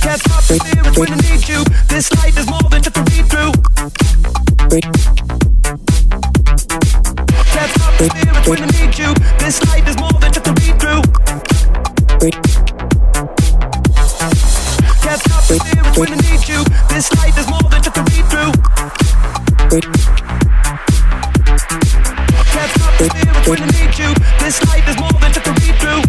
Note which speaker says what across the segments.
Speaker 1: Can't stop the spirits when I need you. This life is more than just a read through. Can't stop the spirits when I need you. This life is more than just a read through. Can't stop the spirits when I need you. This life is more than just a read through. Can't stop the spirits when I need you. This life is more than just a read through.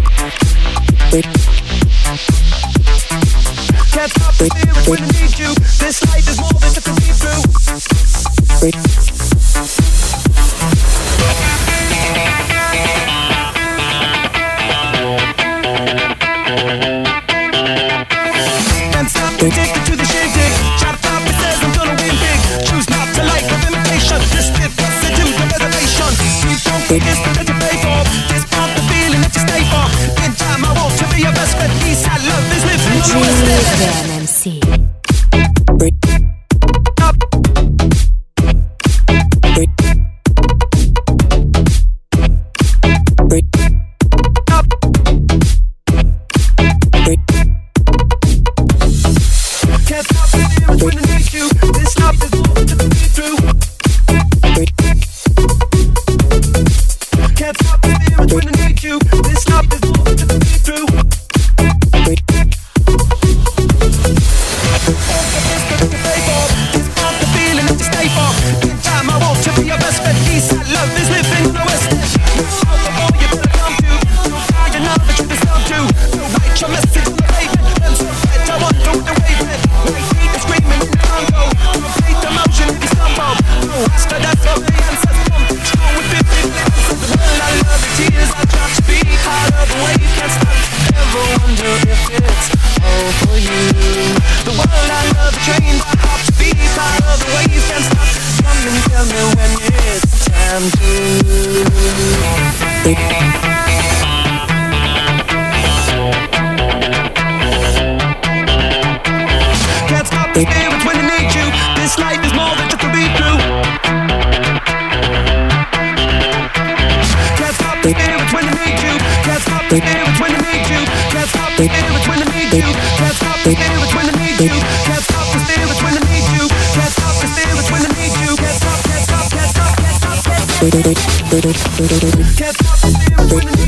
Speaker 1: Can't stop the spirits when I need you. This life is more than just a read through. Can't stop addicted to the shindig. Chopped up, it says I'm gonna win big. Choose not to like of imitation. This bit constitutes the reservation. You don't think it's the that you pay for. This part the feeling that you stay for. In time I want to be your best friend. Peace, I love is living on the west end.
Speaker 2: MC.
Speaker 1: Can't stop the spirits when I need you. This love is more than just a read through. Can't stop the spirits when I need you. This love is more than just a read through. This part the feeling that you stay for. In time I want to be your best friend. Peace, I love is living on the west end. The more you better come to. You'll find your knowledge you deserve to. You'll write your message on the pavement. And so right, I want to the wavement. White feet are screaming in the Congo. Complete the motion if you stumble. No master, that's how the answers come. Strong with 50 lips. The world I love, the tears I drop. Speak out of the wave, can't stop. Ever wonder if it's all for you. The world I love, the train I hop. Speak out of the wave, can't stop. Come and tell me when it's time to. Can't stop the spirits when I need you. This life is more than just a read through. Can't stop the spirits when I need you. Can't stop the spirits when I need you. Can't stop the spirits when I need you. Can't stop the spirits when I need you. Can't stop the spirits when I need you. Can't stop the spirits when I need you. Can't stop, can't stop, can't stop, can't stop, can't stop. Can't stop the spirits when I need you.